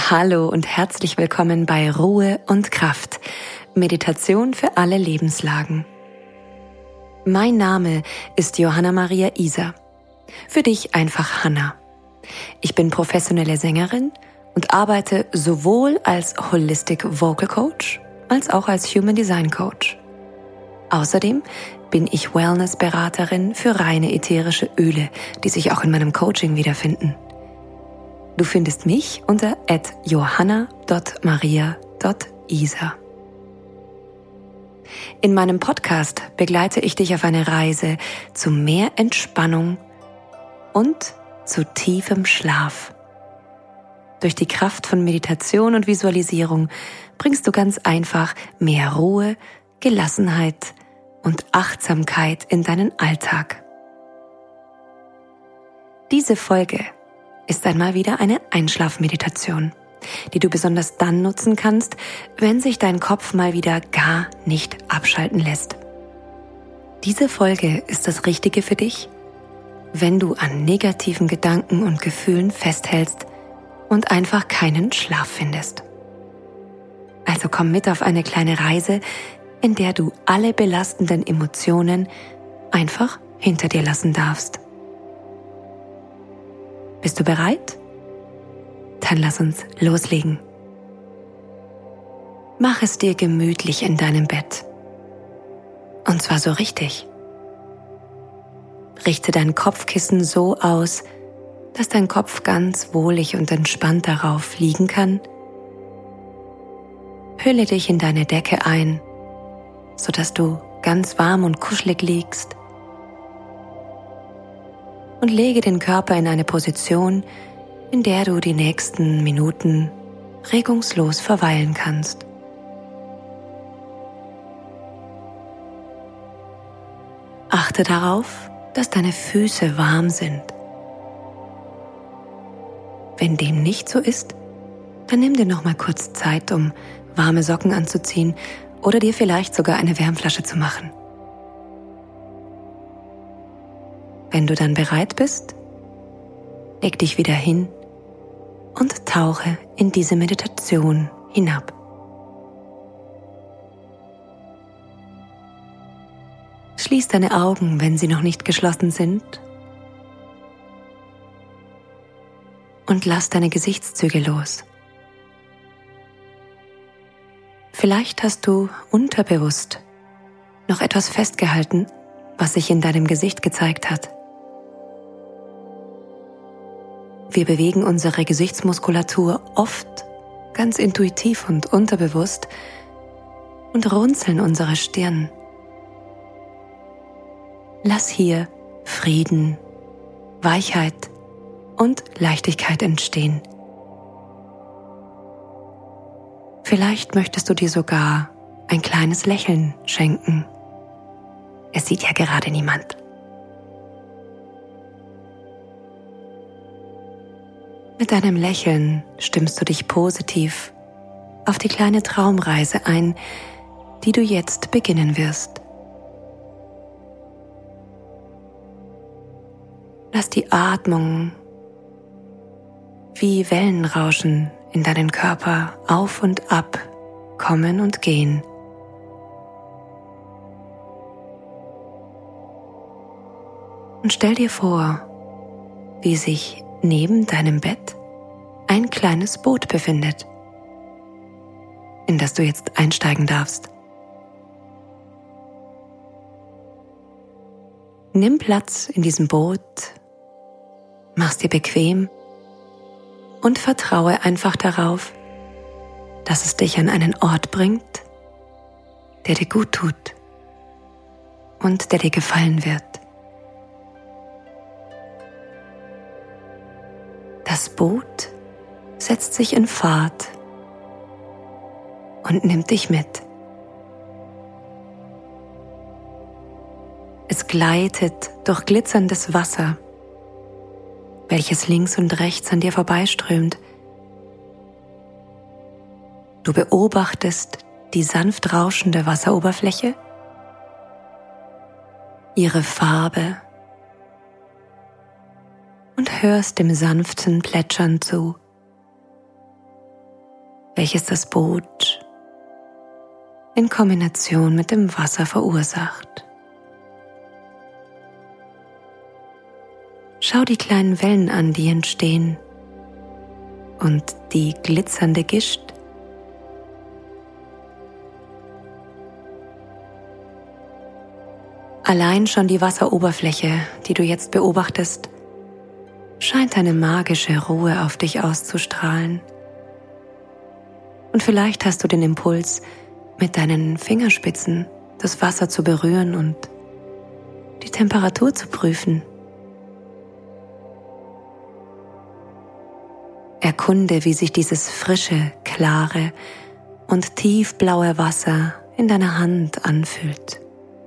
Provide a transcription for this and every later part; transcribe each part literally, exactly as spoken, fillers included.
Hallo und herzlich willkommen bei Ruhe und Kraft, Meditation für alle Lebenslagen. Mein Name ist Johanna Maria Iser. Für dich einfach Hanna. Ich bin professionelle Sängerin und arbeite sowohl als Holistic Vocal Coach als auch als Human Design Coach. Außerdem bin ich Wellness-Beraterin für reine ätherische Öle, die sich auch in meinem Coaching wiederfinden. Du findest mich unter at johanna punkt maria punkt iser. In meinem Podcast begleite ich dich auf eine Reise zu mehr Entspannung und zu tiefem Schlaf. Durch die Kraft von Meditation und Visualisierung bringst du ganz einfach mehr Ruhe, Gelassenheit und Achtsamkeit in deinen Alltag. Diese Folge ist einmal wieder eine Einschlafmeditation, die du besonders dann nutzen kannst, wenn sich dein Kopf mal wieder gar nicht abschalten lässt. Diese Folge ist das Richtige für dich, wenn du an negativen Gedanken und Gefühlen festhältst und einfach keinen Schlaf findest. Also komm mit auf eine kleine Reise, in der du alle belastenden Emotionen einfach hinter dir lassen darfst. Bist du bereit? Dann lass uns loslegen. Mach es dir gemütlich in deinem Bett. Und zwar so richtig. Richte dein Kopfkissen so aus, dass dein Kopf ganz wohlig und entspannt darauf liegen kann. Hülle dich in deine Decke ein, sodass du ganz warm und kuschelig liegst. Und lege den Körper in eine Position, in der du die nächsten Minuten regungslos verweilen kannst. Achte darauf, dass deine Füße warm sind. Wenn dem nicht so ist, dann nimm dir noch mal kurz Zeit, um warme Socken anzuziehen oder dir vielleicht sogar eine Wärmflasche zu machen. Wenn du dann bereit bist, leg dich wieder hin und tauche in diese Meditation hinab. Schließ deine Augen, wenn sie noch nicht geschlossen sind, und lass deine Gesichtszüge los. Vielleicht hast du unterbewusst noch etwas festgehalten, was sich in deinem Gesicht gezeigt hat. Wir bewegen unsere Gesichtsmuskulatur oft ganz intuitiv und unterbewusst und runzeln unsere Stirn. Lass hier Frieden, Weichheit und Leichtigkeit entstehen. Vielleicht möchtest du dir sogar ein kleines Lächeln schenken. Es sieht ja gerade niemand. Mit deinem Lächeln stimmst du dich positiv auf die kleine Traumreise ein, die du jetzt beginnen wirst. Lass die Atmung wie Wellenrauschen in deinen Körper auf und ab kommen und gehen. Und stell dir vor, wie sich neben deinem Bett ein kleines Boot befindet, in das du jetzt einsteigen darfst. Nimm Platz in diesem Boot, mach's dir bequem und vertraue einfach darauf, dass es dich an einen Ort bringt, der dir gut tut und der dir gefallen wird. Das Boot setzt sich in Fahrt und nimmt dich mit. Es gleitet durch glitzerndes Wasser, welches links und rechts an dir vorbeiströmt. Du beobachtest die sanft rauschende Wasseroberfläche, ihre Farbe und hörst dem sanften Plätschern zu. welches das Boot in Kombination mit dem Wasser verursacht. Schau die kleinen Wellen an, die entstehen, und die glitzernde Gischt. Allein schon die Wasseroberfläche, die du jetzt beobachtest, scheint eine magische Ruhe auf dich auszustrahlen. Und vielleicht hast du den Impuls, mit deinen Fingerspitzen das Wasser zu berühren und die Temperatur zu prüfen. Erkunde, wie sich dieses frische, klare und tiefblaue Wasser in deiner Hand anfühlt.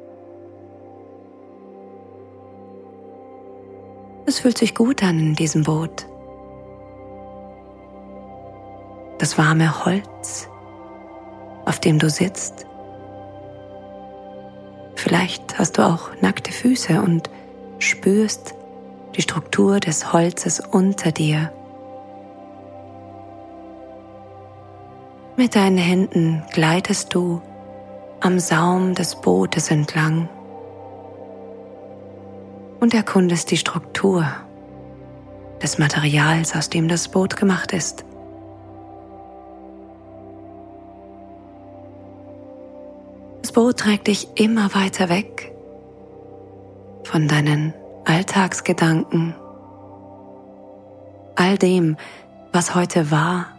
Es fühlt sich gut an in diesem Boot. Das warme Holz, auf dem du sitzt. Vielleicht hast du auch nackte Füße und spürst die Struktur des Holzes unter dir. Mit deinen Händen gleitest du am Saum des Bootes entlang und erkundest die Struktur des Materials, aus dem das Boot gemacht ist. Das Boot trägt dich immer weiter weg von deinen Alltagsgedanken, all dem, was heute war.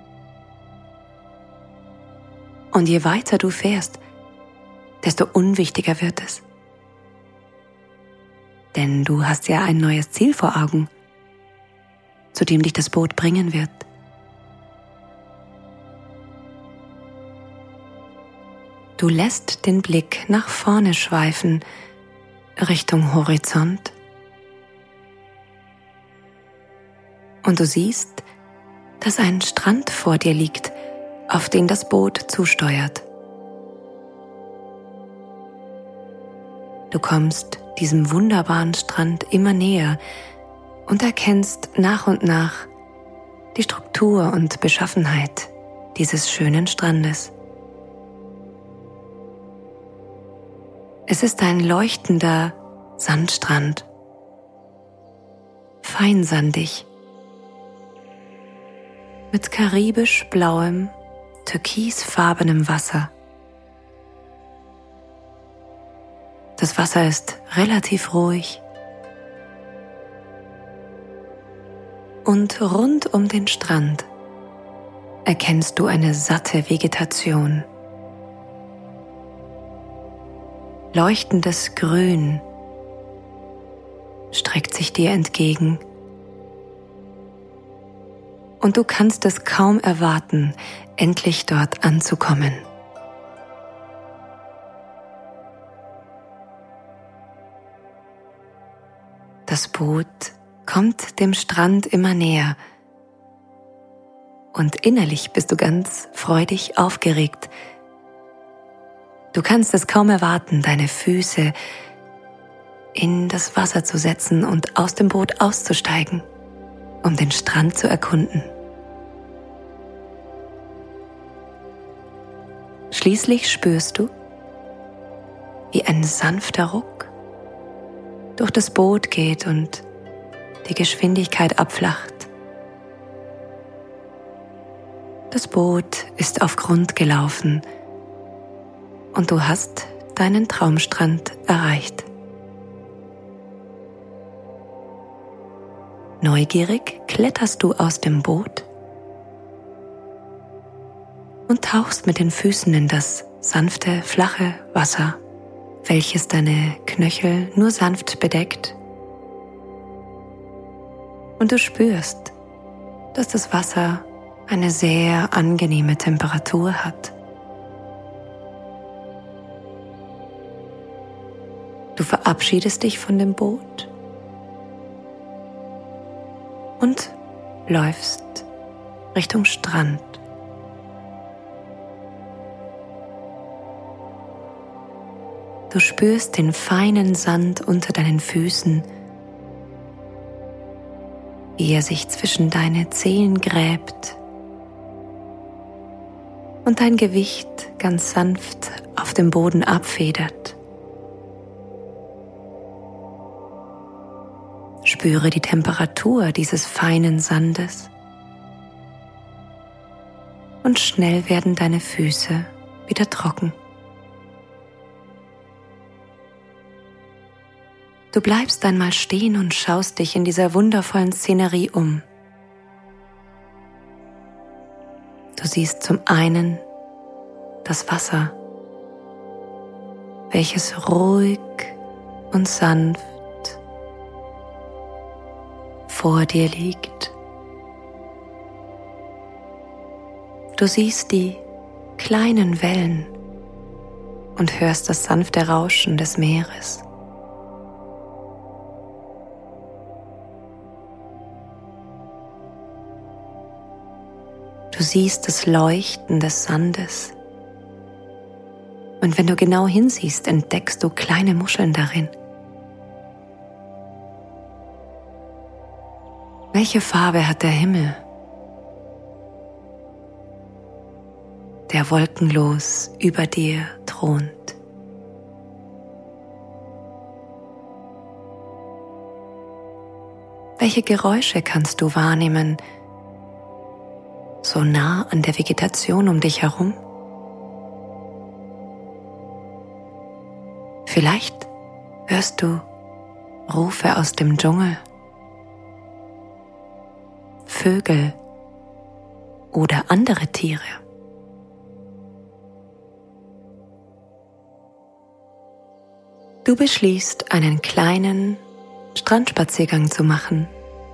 Und je weiter du fährst, desto unwichtiger wird es. Denn du hast ja ein neues Ziel vor Augen, zu dem dich das Boot bringen wird. Du lässt den Blick nach vorne schweifen, Richtung Horizont. Und du siehst, dass ein Strand vor dir liegt, auf den das Boot zusteuert. Du kommst diesem wunderbaren Strand immer näher und erkennst nach und nach die Struktur und Beschaffenheit dieses schönen Strandes. Es ist ein leuchtender Sandstrand, feinsandig, mit karibisch blauem, türkisfarbenem Wasser. Das Wasser ist relativ ruhig und rund um den Strand erkennst du eine satte Vegetation. Leuchtendes Grün streckt sich dir entgegen und du kannst es kaum erwarten, endlich dort anzukommen. Das Boot kommt dem Strand immer näher und innerlich bist du ganz freudig aufgeregt. Du kannst es kaum erwarten, deine Füße in das Wasser zu setzen und aus dem Boot auszusteigen, um den Strand zu erkunden. Schließlich spürst du, wie ein sanfter Ruck durch das Boot geht und die Geschwindigkeit abflacht. Das Boot ist auf Grund gelaufen und du hast deinen Traumstrand erreicht. Neugierig kletterst du aus dem Boot und tauchst mit den Füßen in das sanfte, flache Wasser, welches deine Knöchel nur sanft bedeckt. Und du spürst, dass das Wasser eine sehr angenehme Temperatur hat. Du verabschiedest dich von dem Boot und läufst Richtung Strand. Du spürst den feinen Sand unter deinen Füßen, wie er sich zwischen deine Zehen gräbt und dein Gewicht ganz sanft auf dem Boden abfedert. Spüre die Temperatur dieses feinen Sandes und schnell werden deine Füße wieder trocken. Du bleibst einmal stehen und schaust dich in dieser wundervollen Szenerie um. Du siehst zum einen das Wasser, welches ruhig und sanft vor dir liegt. Du siehst die kleinen Wellen und hörst das sanfte Rauschen des Meeres. Du siehst das Leuchten des Sandes. Und wenn du genau hinsiehst, entdeckst du kleine Muscheln darin. Welche Farbe hat der Himmel, der wolkenlos über dir thront? Welche Geräusche kannst du wahrnehmen, so nah an der Vegetation um dich herum? Vielleicht hörst du Rufe aus dem Dschungel, Vögel oder andere Tiere. Du beschließt, einen kleinen Strandspaziergang zu machen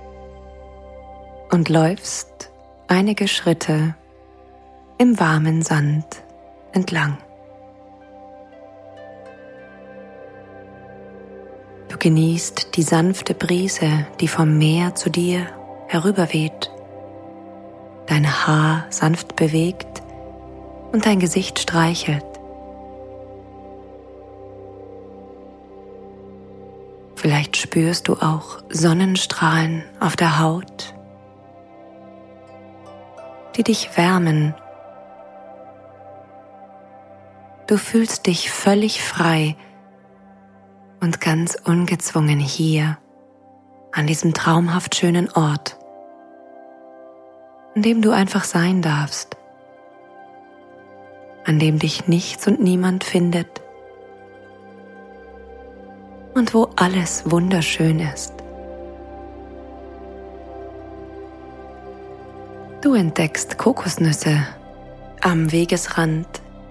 und läufst einige Schritte im warmen Sand entlang. Du genießt die sanfte Brise, die vom Meer zu dir herüberweht, dein Haar sanft bewegt und dein Gesicht streichelt. Vielleicht spürst du auch Sonnenstrahlen auf der Haut, die dich wärmen. Du fühlst dich völlig frei und ganz ungezwungen hier, an diesem traumhaft schönen Ort, an dem du einfach sein darfst, an dem dich nichts und niemand findet und wo alles wunderschön ist. Du entdeckst Kokosnüsse am Wegesrand.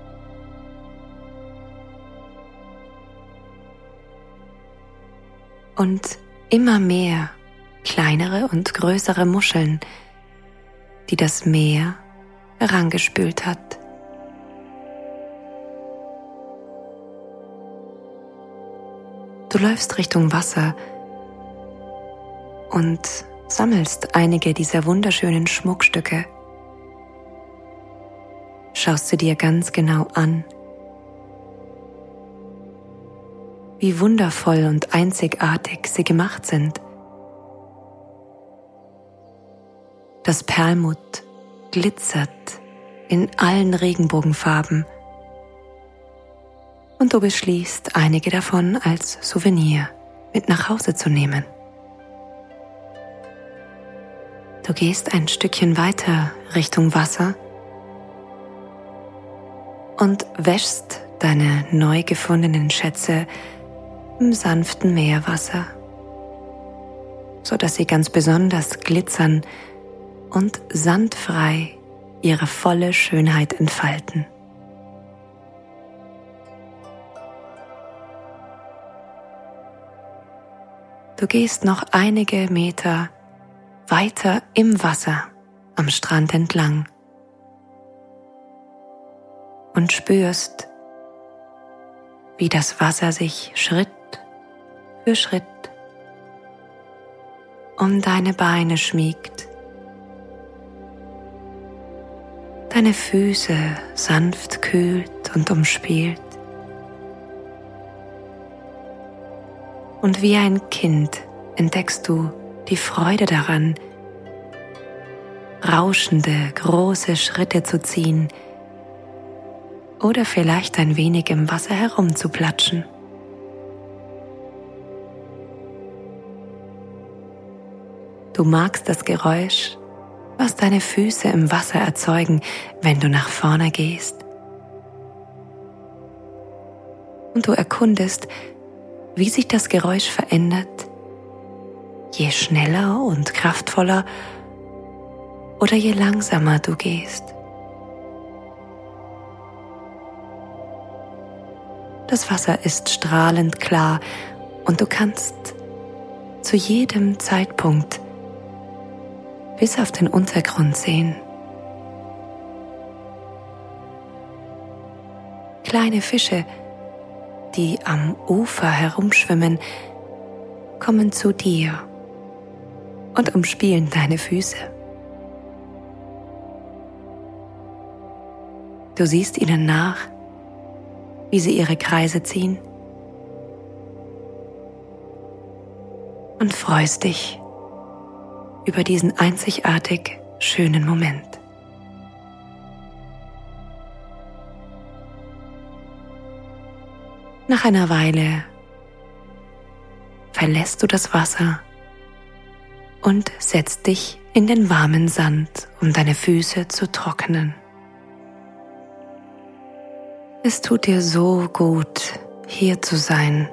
Und immer mehr kleinere und größere Muscheln, die das Meer herangespült hat. Du läufst Richtung Wasser und sammelst einige dieser wunderschönen Schmuckstücke. Schaust sie dir ganz genau an. Wie wundervoll und einzigartig sie gemacht sind. Das Perlmutt glitzert in allen Regenbogenfarben und du beschließt, einige davon als Souvenir mit nach Hause zu nehmen. Du gehst ein Stückchen weiter Richtung Wasser und wäschst deine neu gefundenen Schätze im sanften Meerwasser, so dass sie ganz besonders glitzern und sandfrei ihre volle Schönheit entfalten. Du gehst noch einige Meter weiter im Wasser am Strand entlang und spürst, wie das Wasser sich Schritt für Schritt um deine Beine schmiegt, deine Füße sanft kühlt und umspielt und wie ein Kind entdeckst du die Freude daran, rauschende, große Schritte zu ziehen oder vielleicht ein wenig im Wasser herumzuplatschen. Du magst das Geräusch, was deine Füße im Wasser erzeugen, wenn du nach vorne gehst. Und du erkundest, wie sich das Geräusch verändert, je schneller und kraftvoller oder je langsamer du gehst. Das Wasser ist strahlend klar und du kannst zu jedem Zeitpunkt bis auf den Untergrund sehen. Kleine Fische, die am Ufer herumschwimmen, kommen zu dir und umspielen deine Füße. Du siehst ihnen nach, wie sie ihre Kreise ziehen und freust dich über diesen einzigartig schönen Moment. Nach einer Weile verlässt du das Wasser und setzt dich in den warmen Sand, um deine Füße zu trocknen. Es tut dir so gut, hier zu sein.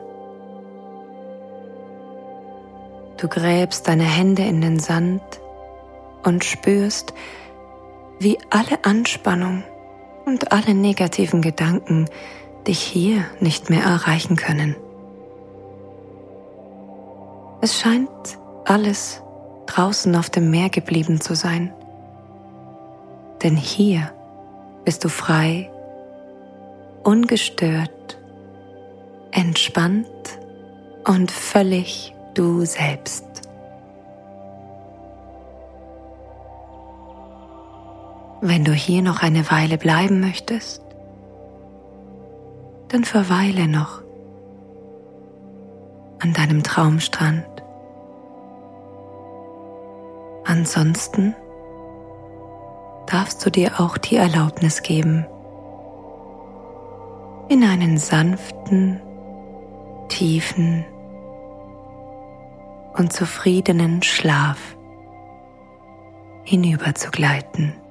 Du gräbst deine Hände in den Sand und spürst, wie alle Anspannung und alle negativen Gedanken dich hier nicht mehr erreichen können. Es scheint alles draußen auf dem Meer geblieben zu sein, denn hier bist du frei, ungestört, entspannt und völlig du selbst. Wenn du hier noch eine Weile bleiben möchtest, dann verweile noch an deinem Traumstrand. Ansonsten darfst du dir auch die Erlaubnis geben, in einen sanften, tiefen und zufriedenen Schlaf hinüberzugleiten.